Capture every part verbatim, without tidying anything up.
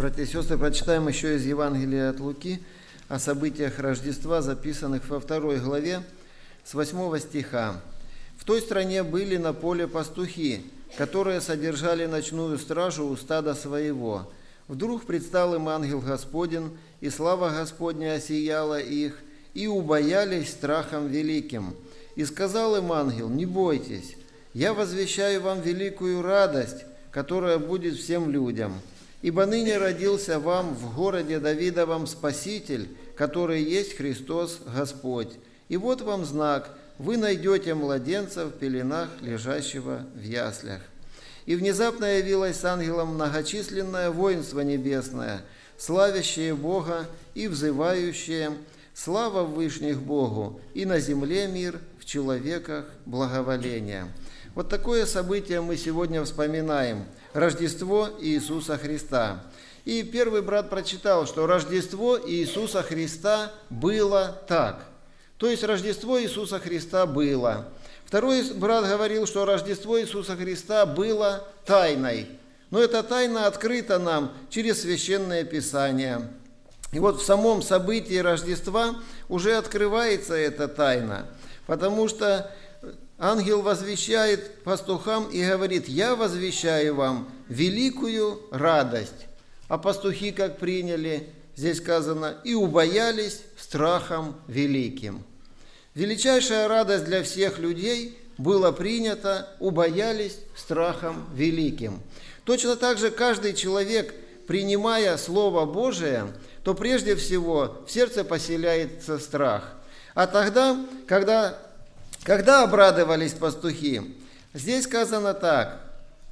Братья и сестры, прочитаем еще из Евангелия от Луки о событиях Рождества, записанных во второй главе с восьмого стиха. «В той стране были на поле пастухи, которые содержали ночную стражу у стада своего. Вдруг предстал им ангел Господень, и слава Господня осияла их, и убоялись страхом великим. И сказал им ангел: не бойтесь, я возвещаю вам великую радость, которая будет всем людям. Ибо ныне родился вам в городе Давидовом Спаситель, который есть Христос Господь. И вот вам знак: вы найдете младенца в пеленах, лежащего в яслях». И внезапно явилось с ангелом многочисленное воинство небесное, славящее Бога и взывающее: слава в вышних Богу, и на земле мир, в человеках благоволение. Вот такое событие мы сегодня вспоминаем. Рождество Иисуса Христа. И первый брат прочитал, что Рождество Иисуса Христа было так. То есть Рождество Иисуса Христа было. Второй брат говорил, что Рождество Иисуса Христа было тайной. Но эта тайна открыта нам через Священное Писание. И вот в самом событии Рождества уже открывается эта тайна, потому что ангел возвещает пастухам и говорит: «Я возвещаю вам великую радость». А пастухи как приняли? Здесь сказано: «и убоялись страхом великим». Величайшая радость для всех людей была принята: убоялись страхом великим. Точно так же каждый человек, принимая Слово Божие, то прежде всего в сердце поселяется страх. А тогда, когда, когда обрадовались пастухи, здесь сказано так: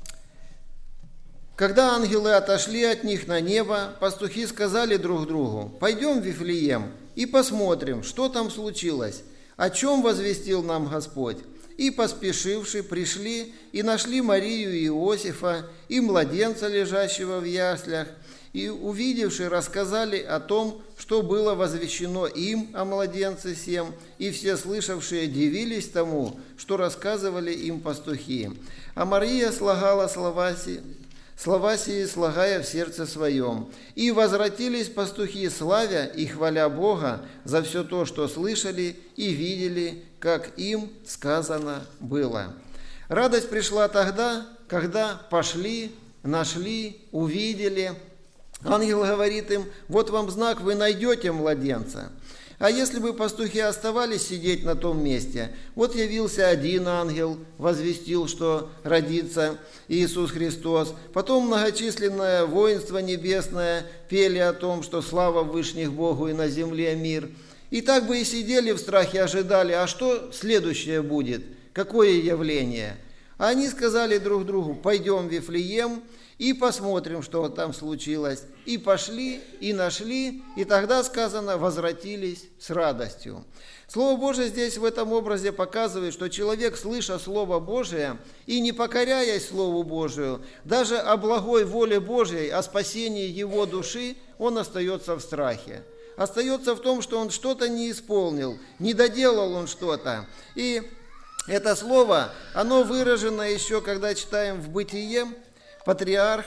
когда ангелы отошли от них на небо, пастухи сказали друг другу: «Пойдем в Вифлеем и посмотрим, что там случилось, о чем возвестил нам Господь». И, поспешивши, пришли и нашли Марию и Иосифа, и младенца, лежащего в яслях, и, увидевши, рассказали о том, что было возвещено им о младенце сем, и все слышавшие дивились тому, что рассказывали им пастухи. А Мария слагала слова сии, слова сии слагая в сердце своем. И возвратились пастухи, славя и хваля Бога за все то, что слышали и видели, как им сказано было. Радость пришла тогда, когда пошли, нашли, увидели. Ангел говорит им: «Вот вам знак, вы найдете младенца». А если бы пастухи оставались сидеть на том месте, вот явился один ангел, возвестил, что родится Иисус Христос. Потом многочисленное воинство небесное пели о том, что слава в вышних Богу и на земле мир. И так бы и сидели в страхе, ожидали, а что следующее будет, какое явление. А они сказали друг другу: «Пойдем в Вифлеем и посмотрим, что там случилось». И пошли, и нашли, и тогда, сказано, возвратились с радостью. Слово Божие здесь в этом образе показывает, что человек, слыша Слово Божие и не покоряясь Слову Божию, даже о благой воле Божьей, о спасении его души, он остается в страхе. Остается в том, что он что-то не исполнил, не доделал он что-то. И это слово, оно выражено еще, когда читаем в Бытие. Патриарх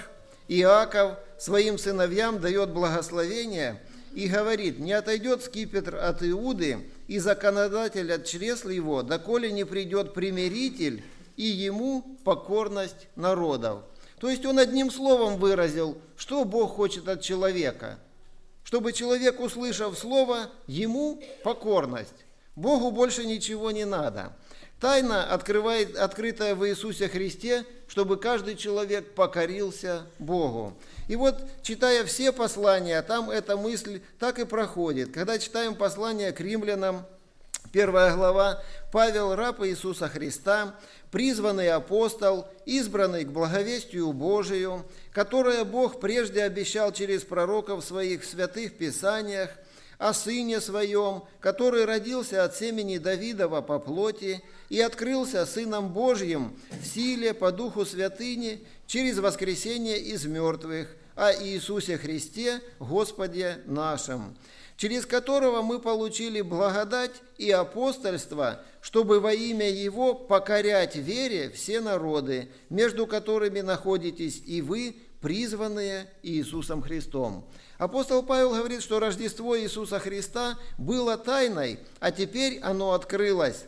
Иаков своим сыновьям дает благословение и говорит: «Не отойдет скипетр от Иуды, и законодатель от чресл его, доколе не придет примиритель, и ему покорность народов». То есть он одним словом выразил, что Бог хочет от человека. Чтобы человек, услышав слово, ему покорность. Богу больше ничего не надо. Тайна, открывает, открытая в Иисусе Христе, чтобы каждый человек покорился Богу. И вот, читая все послания, там эта мысль так и проходит. Когда читаем послание к римлянам, первая глава, Павел, раб Иисуса Христа, призванный апостол, избранный к благовестию Божию, которое Бог прежде обещал через пророков в своих святых писаниях, о Сыне Своем, который родился от семени Давидова по плоти и открылся Сыном Божьим в силе по Духу Святыни через воскресение из мертвых, о Иисусе Христе, Господе нашем, через которого мы получили благодать и апостольство, чтобы во имя Его покорять вере все народы, между которыми находитесь и вы, призванные Иисусом Христом. Апостол Павел говорит, что Рождество Иисуса Христа было тайной, а теперь оно открылось.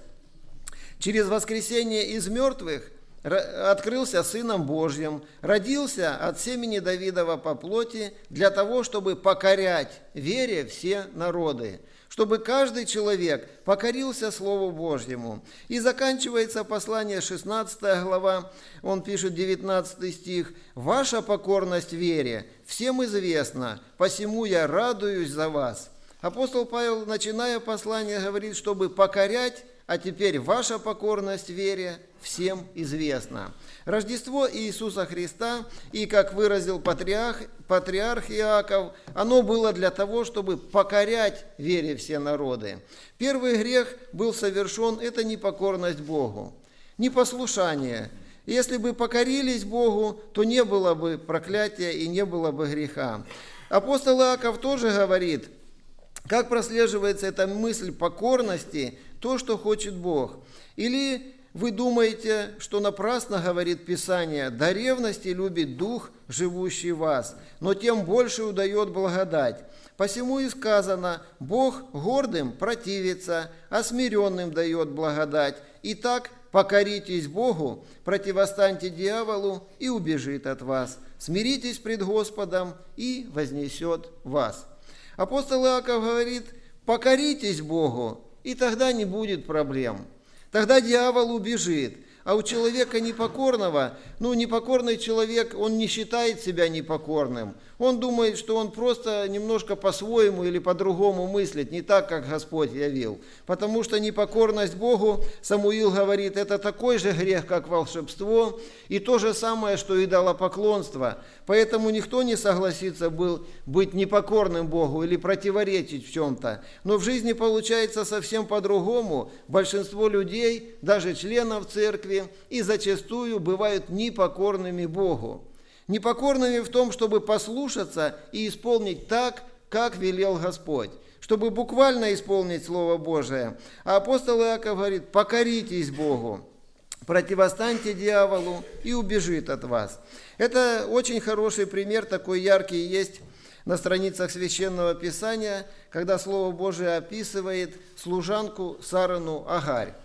Через воскресение из мертвых открылся Сыном Божьим, родился от семени Давидова по плоти для того, чтобы покорять вере все народы, чтобы каждый человек покорился Слову Божьему. И заканчивается послание шестнадцатая глава, он пишет девятнадцатый стих: «Ваша покорность вере всем известна, посему я радуюсь за вас». Апостол Павел, начиная послание, говорит, чтобы покорять, а теперь ваша покорность вере всем известна. Рождество Иисуса Христа, и, как выразил патриарх, патриарх Иаков, оно было для того, чтобы покорять вере все народы. Первый грех был совершен – это непокорность Богу, непослушание. Если бы покорились Богу, то не было бы проклятия и не было бы греха. Апостол Иаков тоже говорит, как прослеживается эта мысль покорности, то, что хочет Бог. Или вы думаете, что напрасно говорит Писание: «До ревности любит Дух, живущий в вас, но тем больше удает благодать». Посему и сказано: «Бог гордым противится, а смиренным дает благодать. Итак, покоритесь Богу, противостаньте дьяволу, и убежит от вас. Смиритесь пред Господом, и вознесет вас». Апостол Иаков говорит: покоритесь Богу, и тогда не будет проблем. Тогда дьявол убежит. А у человека непокорного, ну, непокорный человек, он не считает себя непокорным. Он думает, что он просто немножко по-своему или по-другому мыслит, не так, как Господь явил. Потому что непокорность Богу, Самуил говорит, это такой же грех, как волшебство, и то же самое, что идолопоклонство. Поэтому никто не согласится был быть непокорным Богу или противоречить в чем-то. Но в жизни получается совсем по-другому. Большинство людей, даже членов церкви, и зачастую бывают непокорными Богу. Непокорными в том, чтобы послушаться и исполнить так, как велел Господь, чтобы буквально исполнить Слово Божие. А апостол Иаков говорит: покоритесь Богу, противостаньте дьяволу, и убежит от вас. Это очень хороший пример, такой яркий есть на страницах Священного Писания, когда Слово Божие описывает служанку Сарану Агарь.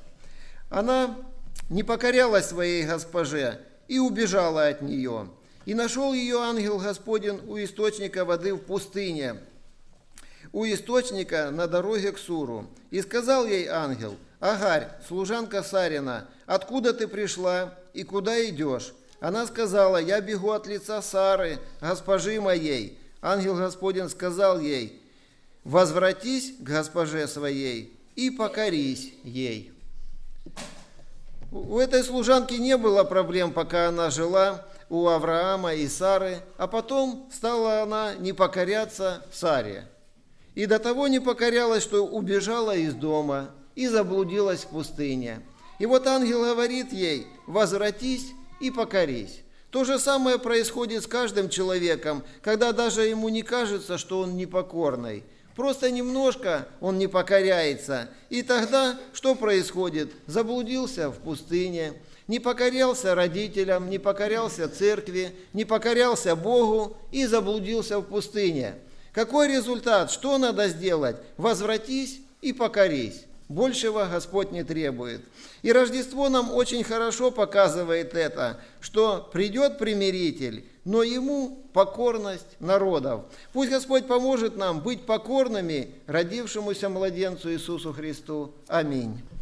Она не покорялась своей госпоже и убежала от нее. И нашел ее ангел Господень у источника воды в пустыне, у источника на дороге к Суру. И сказал ей ангел: «Агарь, служанка Сарина, откуда ты пришла и куда идешь?» Она сказала: «Я бегу от лица Сары, госпожи моей». Ангел Господень сказал ей: «Возвратись к госпоже своей и покорись ей». У этой служанки не было проблем, пока она жила у Авраама и Сары, а потом стала она не покоряться Саре. И до того не покорялась, что убежала из дома и заблудилась в пустыне. И вот ангел говорит ей: возвратись и покорись. То же самое происходит с каждым человеком, когда даже ему не кажется, что он непокорный. Просто немножко он не покоряется. И тогда что происходит? Заблудился в пустыне, не покорялся родителям, не покорялся церкви, не покорялся Богу и заблудился в пустыне. Какой результат? Что надо сделать? Возвратись и покорись. Большего Господь не требует. И Рождество нам очень хорошо показывает это, что придет примиритель, но ему покорность народов. Пусть Господь поможет нам быть покорными родившемуся младенцу Иисусу Христу. Аминь.